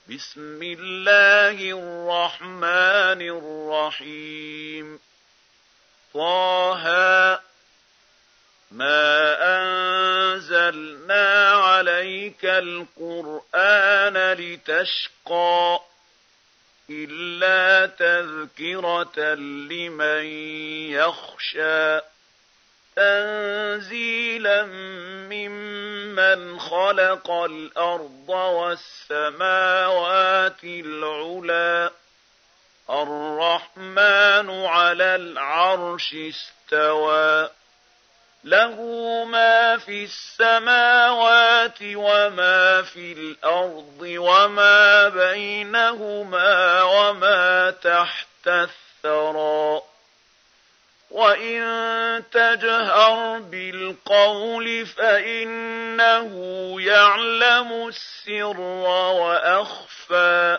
بسم الله الرحمن الرحيم طه ما أنزلنا عليك القرآن لتشقى إلا تذكرة لمن يخشى تنزيلا ممن خلق الأرض والسماوات العلى الرحمن على العرش استوى له ما في السماوات وما في الأرض وما بينهما وما تحت الثرى وإن تجهر بالقول فإنه يعلم السر وأخفى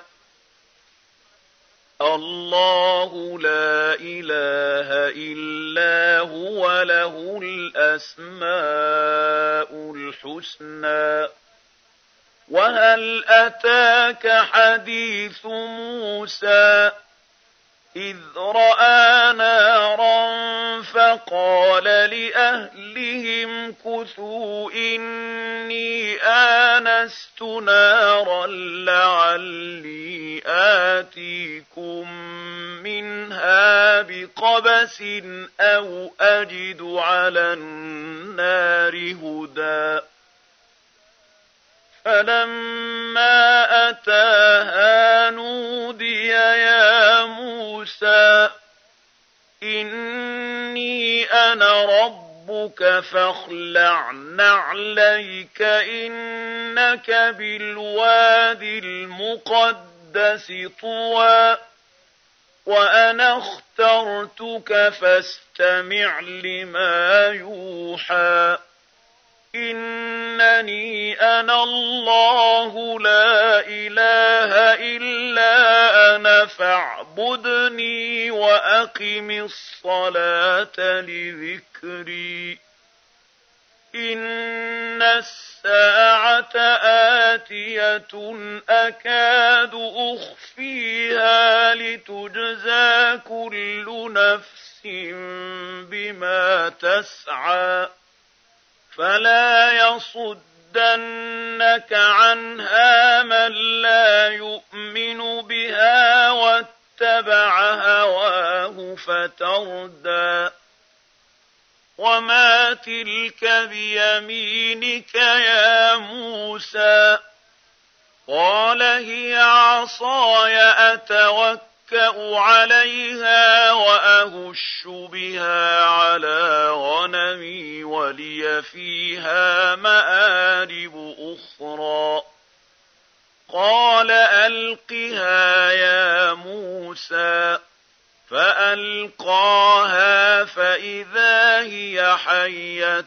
الله لا إله إلا هو له الأسماء الحسنى وهل أتاك حديث موسى إذ رأى نارا فقال لأهلهم كثوا إني آنست نارا لعلي آتيكم منها بقبس أو أجد على النار هدى فلما أتاها نودي يا موسى إني أنا ربك فاخلع نعليك إنك بالوادي المقدس طوى وأنا اخترتك فاستمع لما يوحى إنني أنا الله لا إله إلا أنا فاعبدني وأقم الصلاة لذكري إن الساعة آتية أكاد أخفيها لتجزى كل نفس بما تسعى فلا يصدنك عنها من لا يؤمن بها واتبع هواه فتردى وما تلك بيمينك يا موسى قال هي عصاي أتوكأ عليها وأهش بها على غنمي ولي فيها مآرب أخرى قال ألقها يا موسى فألقاها فإذا هي حية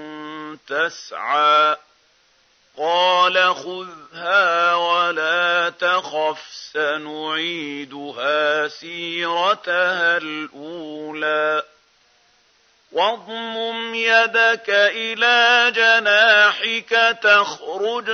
تسعى قال خذها ولا تخف سنعيدها سيرتها الأولى واضمم يدك إلى جناحك تخرج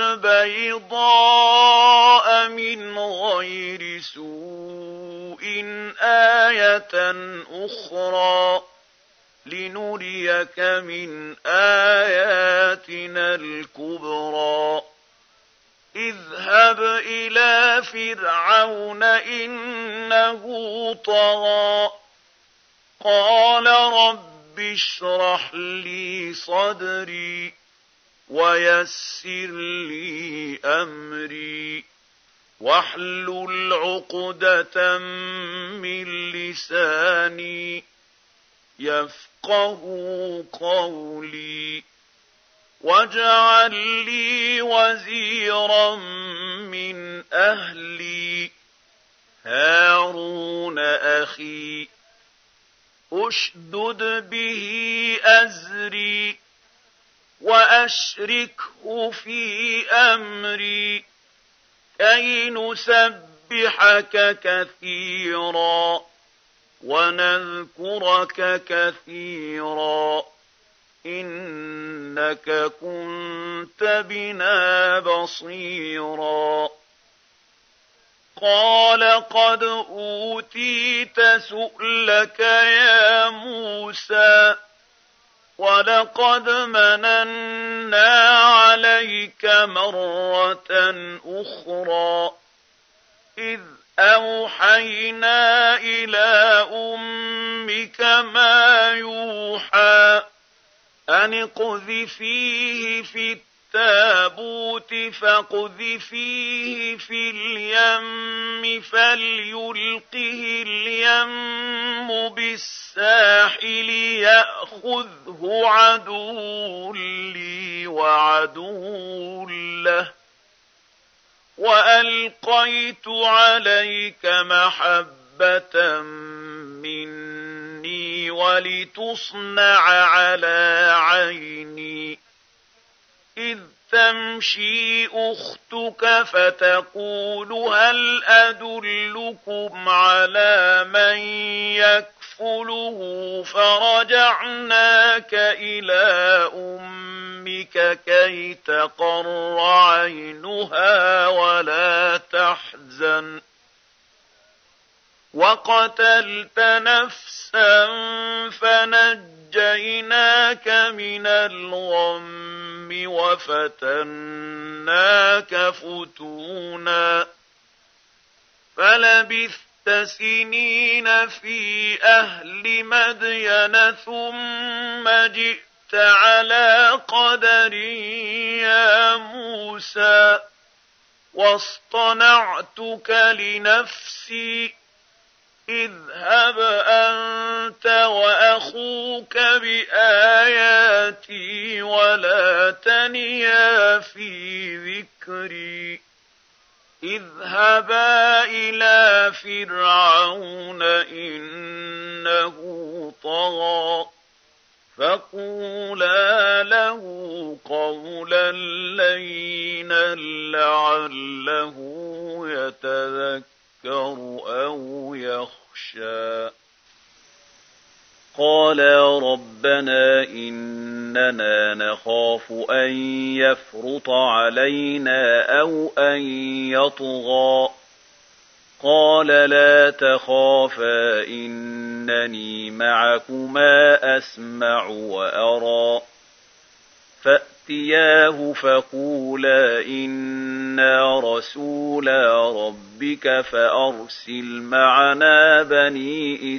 بيضاء من غير سوء آية أخرى لنريك من آياتنا الكبرى اذهب إلى فرعون إنه طغى قال رب اشرح لي صدري ويسر لي أمري واحلل عقدة من لساني يفقهوا قولي واجعل لي وزيرا من أهلي هارون أخي أشدد به أزري وأشركه في أمري كي نسبحك كثيرا ونذكرك كثيرا إنك كنت بنا بصيرا قال قد أوتيت سؤلك يا موسى ولقد مننا عليك مرة أخرى إذ أوحينا إلى أمك ما يوحى أن اقذفيه في التابوت فاقذفيه في اليم فليلقه اليم بالساحل يأخذه عدو لي وعدو له وألقيت عليك محبة مني ولتصنع على عيني إذ تمشي أختك فتقول هل أدلكم على من يكفله فرجعناك إلى أمك كي تقر عينها ولا تحزن وقتلت نفسا فنجيناك من الغم وفتناك فتونا فلبثت سنين في أهل مدين ثم جئت على قدر يا موسى واصطنعتك لنفسي اذهب أنت وأخوك بآياتي ولا تنيا في ذكري اذهبا إلى فرعون إنه طغى فقولا له قولا لينا لعله يتذكر أو يخشى قالا ربنا إننا نخاف أن يفرط علينا أو أن يطغى قال لا تخافا إنني معكما أسمع وأرى فأتياه فقولا إنا رسولا ربك فأرسل معنا بني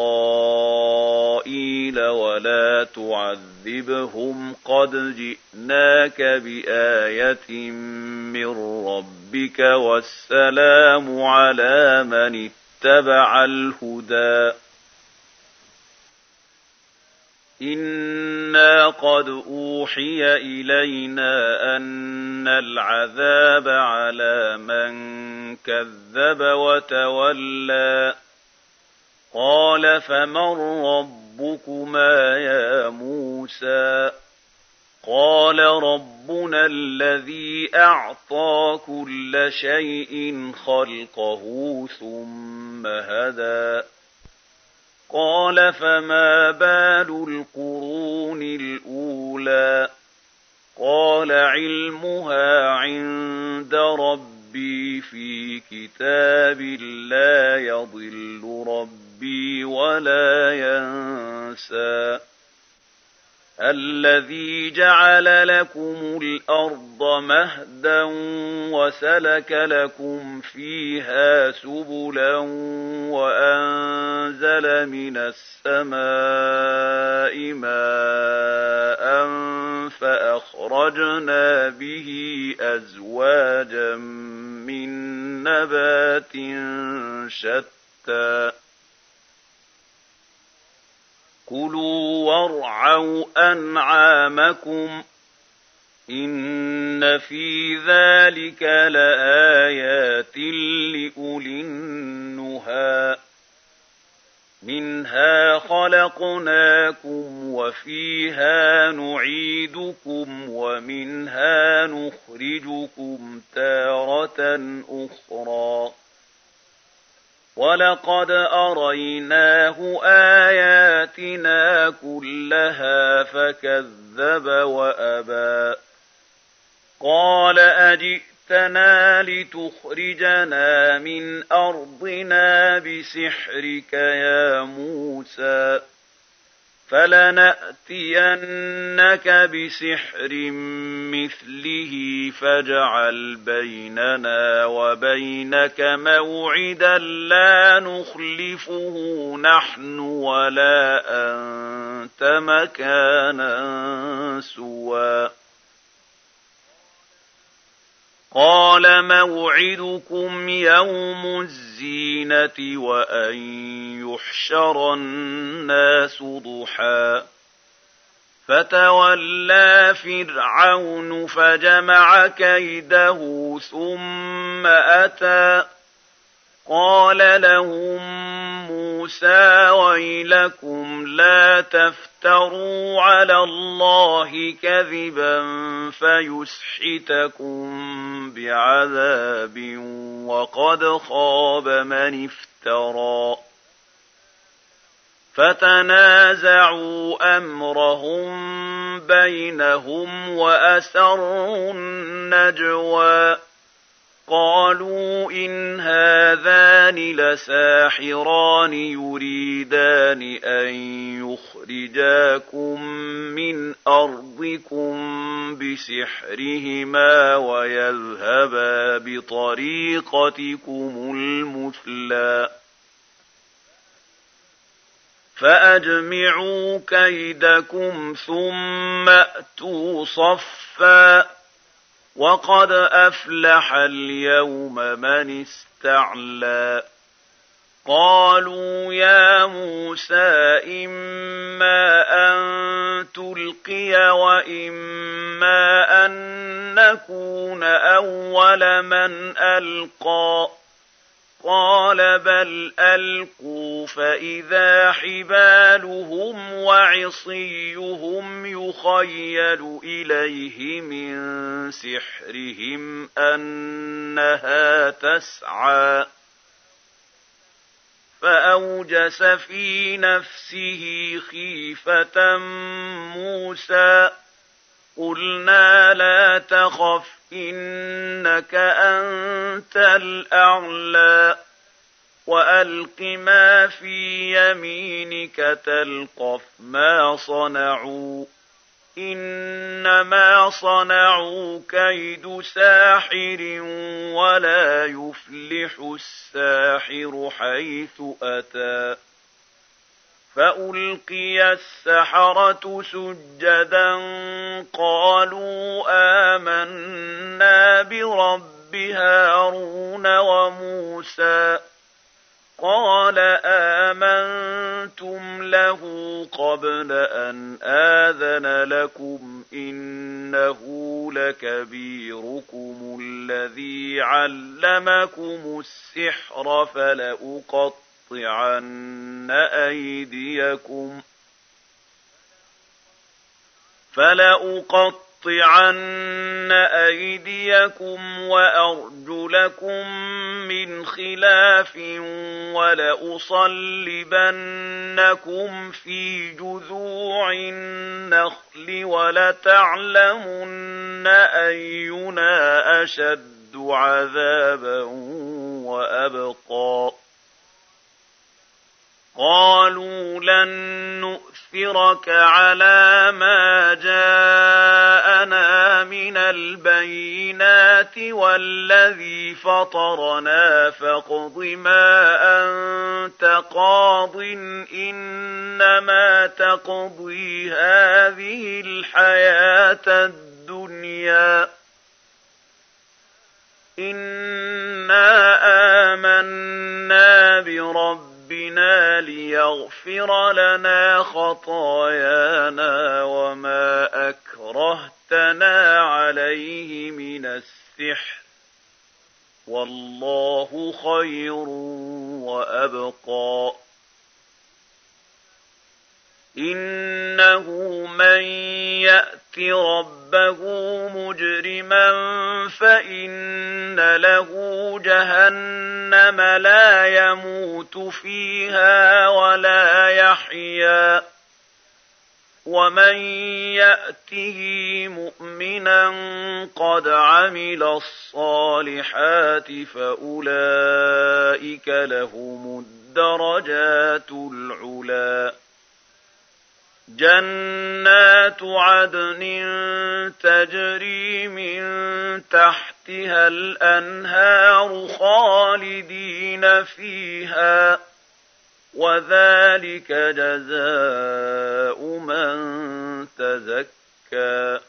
إسرائيل ولا تعذبهم قد جئناك بآية من ربك والسلام على من اتبع الهدى إنا قد أوحي إلينا أن العذاب على من كذب وتولى قال فمن ربكما يا موسى قال ربنا الذي أعطى كل شيء خلقه ثم هدى قال فما بال القرون الأولى قال علمها عند ربي في كتاب لا يضل ربي ولا ينسى الذي جعل لكم الأرض مهدا وسلك لكم فيها سبلا وأنزل من السماء ماء فأخرجنا به أزواجا من نبات شتى كلوا وارعوا أنعامكم إن في ذلك لآيات لأولي النهى منها خلقناكم وفيها نعيدكم ومنها نخرجكم تارة أخرى ولقد أريناه آياتنا كلها فكذب وأبى قال أجئتني جئتنا لتخرجنا من أرضنا بسحرك يا موسى فلنأتينك بسحر مثله فاجعل بيننا وبينك موعدا لا نخلفه نحن ولا أنت مكانا سوى قال موعدكم يوم الزينة وأن يحشر الناس ضحى فتولى فرعون فجمع كيده ثم أتى قال لهم موسى ويلكم لا تفتروا على الله كذبا فيسحتكم بعذاب وقد خاب من افترى فتنازعوا أمرهم بينهم وأسروا النجوى قالوا إن هذان لساحران يريدان أن يخرجاكم من أرضكم بسحرهما ويذهبا بطريقتكم المثلى فأجمعوا كيدكم ثم أتوا صفا وقد أفلح اليوم من استعلى قالوا يا موسى إما أن تلقي وإما أن نكون أول من ألقى قال بل ألقوا فإذا حبالهم وعصيهم يخيل إليه من سحرهم أنها تسعى فأوجس في نفسه خيفة موسى قلنا لا تخف إنك أنت الأعلى وألق ما في يمينك تلقف ما صنعوا إنما صنعوا كيد ساحر ولا يفلح الساحر حيث أتى فألقي السحرة سجدا قالوا آمنا برب هارون وموسى قال آمنتم له قبل أن آذن لكم إنه لكبيركم الذي علمكم السحر فلأقطعن أيديكم وأرجلكم من خلاف ولأصلبنكم في جذوع النخل ولتعلمن أينا أشد عذابا وأبقى قالوا لن نؤثرك على ما جاءنا من البينات والذي فطرنا فاقض ما أنت قاض إنما تقضي هذه الحياة الدنيا إنا آمنا بربنا ليغفر لنا خطايانا وما أكرهتنا عليه من السحر والله خير وأبقى إنه من يأت ربه مجرما فإن له جهنم لا يموت فيها ولا يحيا ومن يأته مؤمنا قد عمل الصالحات فأولئك لهم الدرجات العلى جنات عدن تجري من تحتها الأنهار خالدين فيها وذلك جزاء من تزكى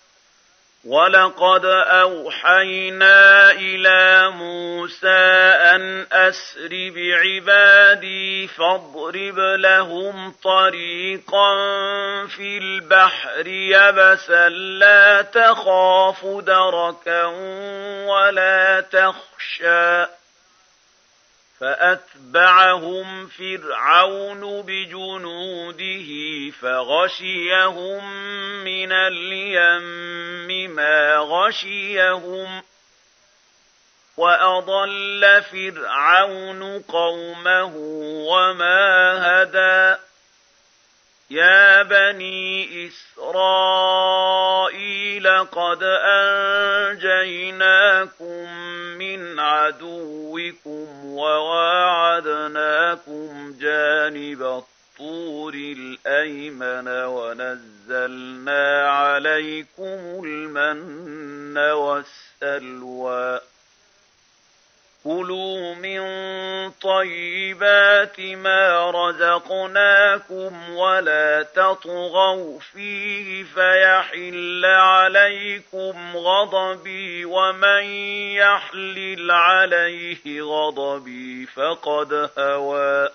ولقد أوحينا إلى موسى أن أسر بعبادي فاضرب لهم طريقا في البحر يبسا لا تخاف دركا ولا تخشى فأتبعهم فرعون بجنوده فغشيهم من اليم ما غشيهم وأضل فرعون قومه وما هدى يا بني إسرائيل قد أنجيناكم من عدوكم وواعدناكم جانب الطور الأيمن ونزلنا عليكم المن والسلوى كلوا من طيبات ما رزقناكم ولا تطغوا فيه فيحل عليكم غضبي ومن يحلل عليه غضبي فقد هوى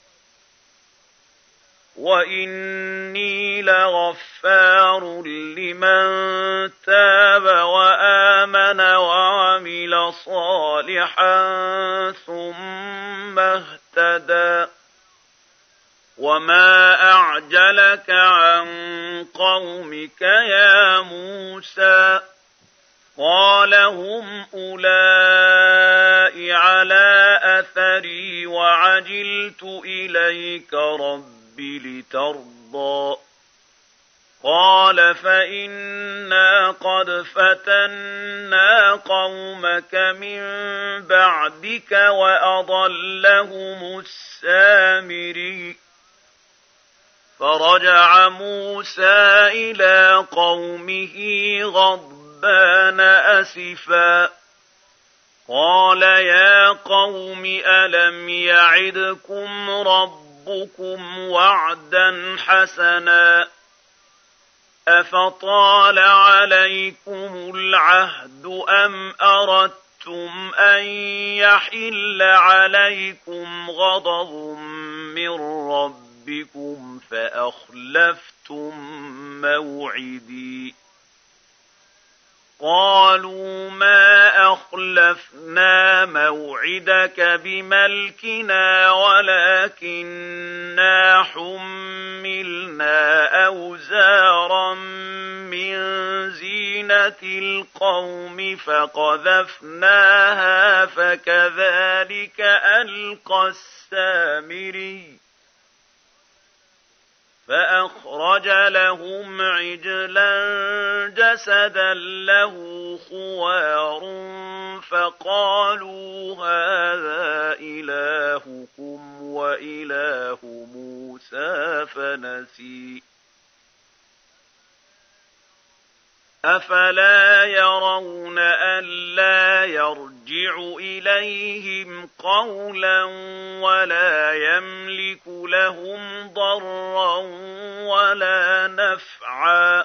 وإني لغفار لمن تاب وآمن وعمل صالحا ثم اهتدى وما أعجلك عن قومك يا موسى قال هم أولئك على أثري وعجلت إليك ربي لترضى قال فإنا قد فتنا قومك من بعدك وأضلهم السامري فرجع موسى إلى قومه غضبان أسفا قال يا قوم ألم يعدكم ربكم وعدا حسنا أفطال عليكم العهد أم أردتم أن يحل عليكم غضب من ربكم فأخلفتم موعدي قالوا ما أخلفنا موعدك بملكنا ولكننا حملنا أوزارا من زينة القوم فقذفناها فكذلك ألقى السامري فأخرج لهم عجلا جسدا له خوار فقالوا هذا إلهكم وإله موسى فنسي أفلا يرون ألا يرجع إليهم قولا ولا يملك لهم ضرا ولا نفعا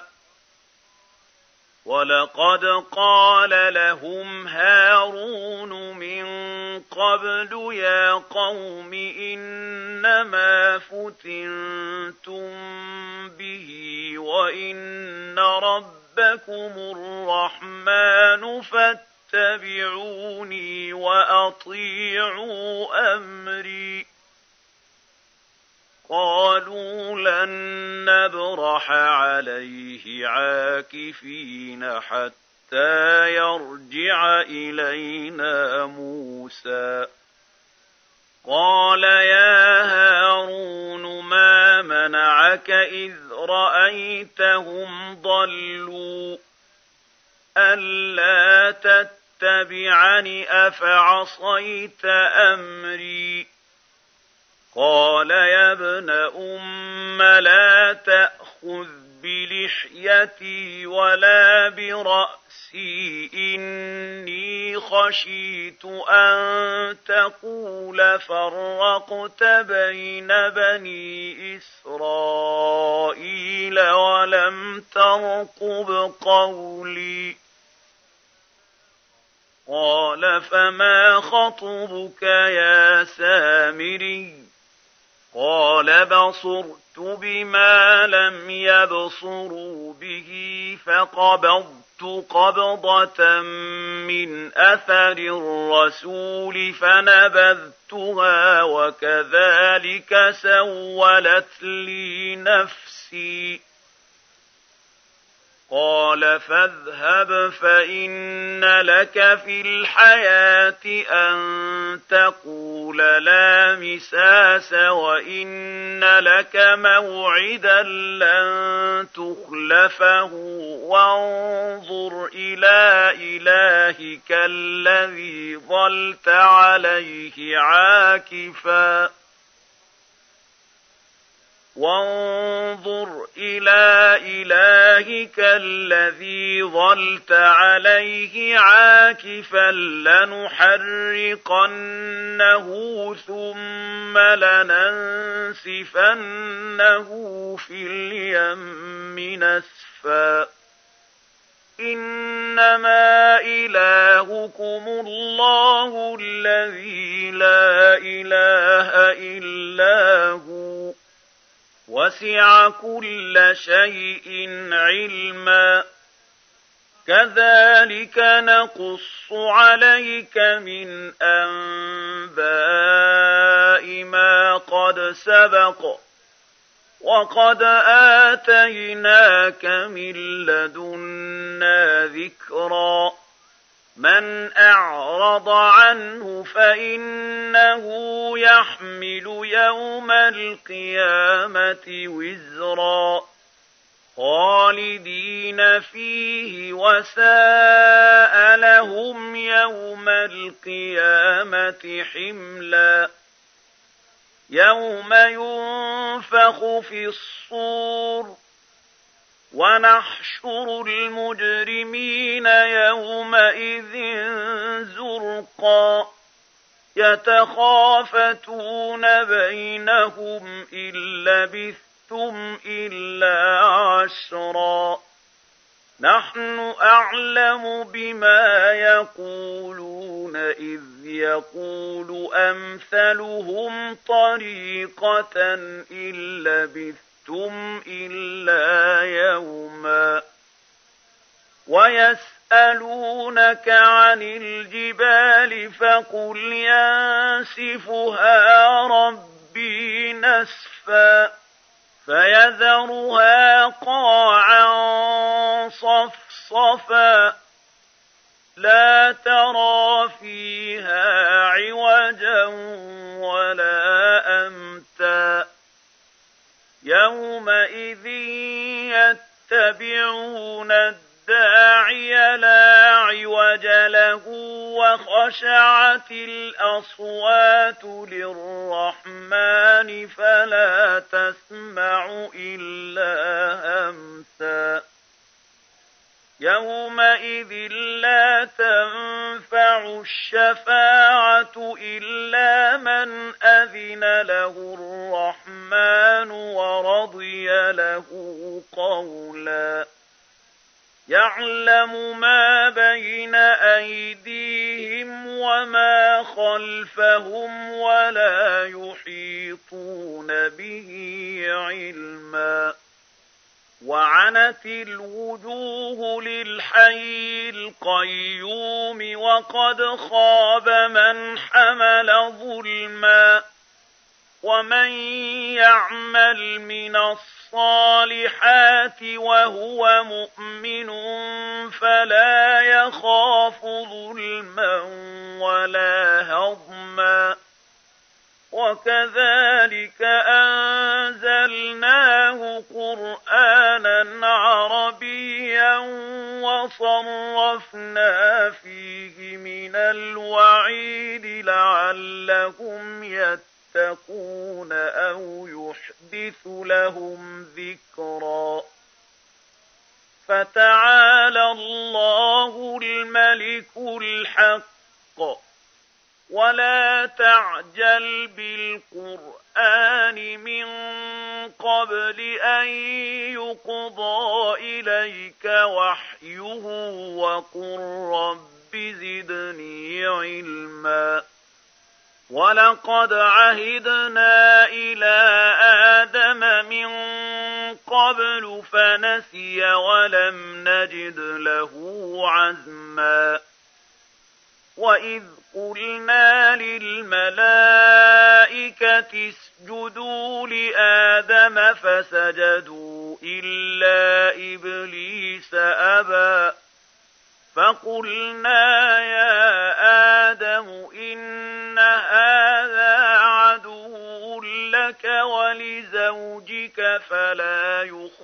ولقد قال لهم هارون من قبل يا قوم إنما فتنتم به وإن ربكم الرحمن فاتبعوني وأطيعوا أمري قالوا لن نبرح عليه عاكفين حتى يرجع إلينا موسى قال يا هارون ما منعك إذ رأيتهم ضلوا ألا تتبعني أفعصيت أمري قال يا ابن أم لا تأخذ بلحيتي ولا برأسي إني خشيت أن تقول فرقت بين بني إسرائيل ولم ترقب قولي قال فما خطبك يا سامري قال بصرت بما لم يبصروا به فقبضت قبضة من أثر الرسول فنبذتها وكذلك سولت لي نفسي قال فاذهب فإن لك في الحياة أن تقول لا مساس وإن لك موعدا لن تخلفه وانظر إلى إلهك الذي ظلت عليه عاكفا وانظر إلى إلهك الذي ظلت عليه عاكفا لنحرقنه ثم لننسفنه في اليم نسفا إنما إلهكم الله الذي لا إله إلا هو وسع كل شيء علما كذلك نقص عليك من أنباء ما قد سبق وقد آتيناك من لدنا ذكرا من أعرض عنه فإنه يحمل يوم القيامة وزرا خالدين فيه وساء لهم يوم القيامة حملا يوم ينفخ في الصور ونحشر المجرمين يومئذ زرقا يتخافتون بينهم إن لبثتم إلا عشرا نحن أعلم بما يقولون إذ يقول أمثلهم طريقة إن لبثتم إلا يوما ويسألونك عن الجبال فقل ينسفها ربي نسفا فيذرها قاعا صفصفا لا ترى فيها عوجا ولا أمتا يومئذ يتبعون الداعي لا عوج له وخشعت الأصوات للرحمن فلا تسمع إلا همسا يومئذ لا تنفع الشفاعة إلا من أذن له الرحمن ورضي له قولا يعلم ما بين أيديهم وما خلفهم ولا يحيطون به علما وعنت الوجوه للحي القيوم وقد خاب من حمل ظلما ومن يعمل من الصالحات وهو مؤمن فلا يخاف ظلما ولا هضما وكذلك أنزلناه قرآنا قرآنا عربيا وصرفنا فيه من الوعيد لعلهم يتقون أو يحدث لهم ذكرا. فتعالى الله الملك الحق ولا تعجل بالقرآن من قبل أن يقضى إليك وحيه وقل رب زدني علما. ولقد عهدنا إلى آدم من قبل فنسي ولم نجد له عزما. وإذ قلنا للملائكة اسجدوا لآدم فسجدوا إلا إبليس أبى فقلنا يا آدم إن هذا عدو لك ولزوجك فلا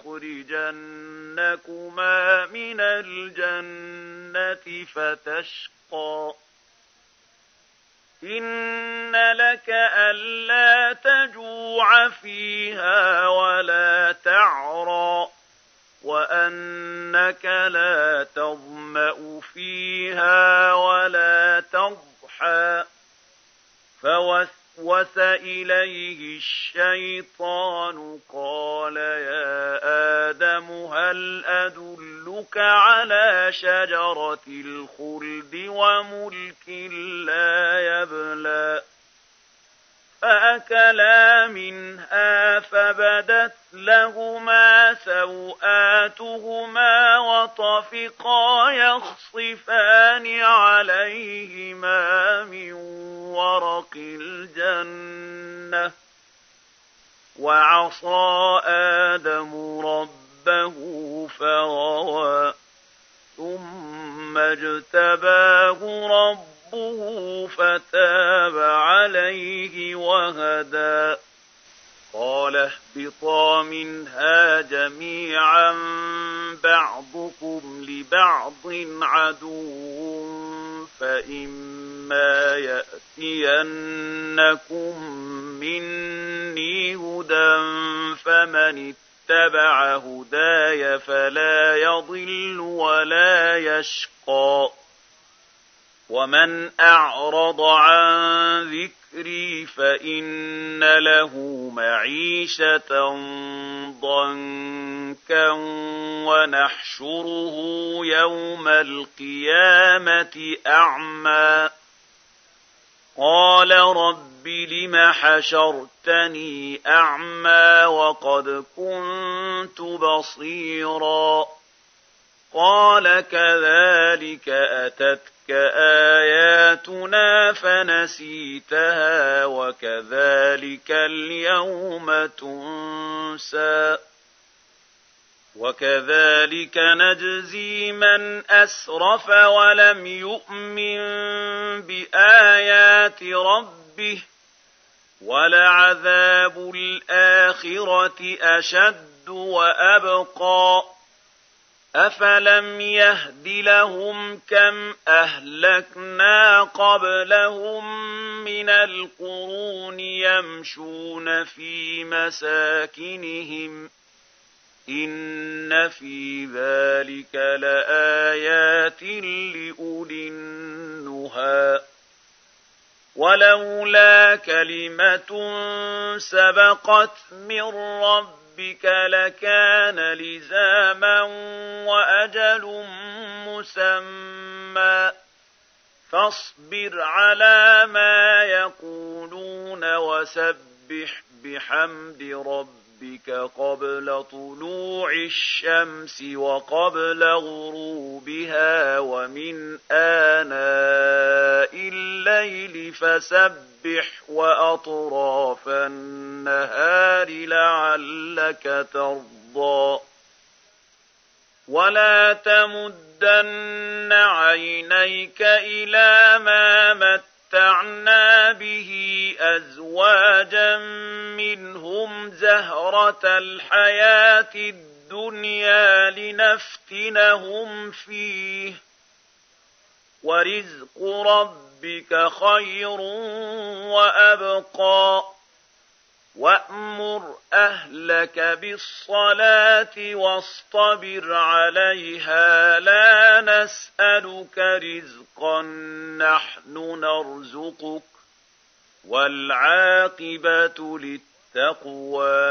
يخرجنكما من الجنة فتشقى. إن لك ألا تجوع فيها ولا تعرى وأنك لا تظمأ فيها ولا تضحى. فوسوس إليه الشيطان قال يا آدم هل أدلك على شجرة الخلد وملك لا يبلى. فأكلا منها فبدت لهما سوآتهما وطفقا يخصفان عليهما من ورق الجنة وعصى آدم ربه فغوى ثم اجتباه ربه فتاب عليه وهدى. قال اهبطا منها جميعا بعضكم لبعض عدو فإما يأتينكم مني هدى فمن اتبع هداي فلا يضل ولا يشقى. ومن أعرض عن ذكري فإن له معيشة ضنكا ونحشره يوم القيامة أعمى. قال رب لم حشرتني أعمى وقد كنت بصيرا. قال كذلك أتتك آياتنا فنسيتها وكذلك اليوم تنسى. وكذلك نجزي من أسرف ولم يؤمن بآيات ربه ولعذاب الآخرة أشد وأبقى. أفلم يهد لهم كم أهلكنا قبلهم من القرون يمشون في مساكنهم إن في ذلك لآيات لأولي النهى. ولولا كلمة سبقت من ربك لكان لزاما وأجل مسمى. فاصبر على ما يقولون وسبح بحمد ربك قبل طلوع الشمس وقبل غروبها ومن آناء الليل فسبح وأطراف النهار لعلك ترضى. ولا تمدن عينيك إلى ما متعنا به أزواجا منهم زهرة الحياة الدنيا لنفتنهم فيه ورزق ربك خير وأبقى وأمر أهلك بالصلاة واصطبر عليها لا نسألك رزقا نحن نرزقك والعاقبة للتقوى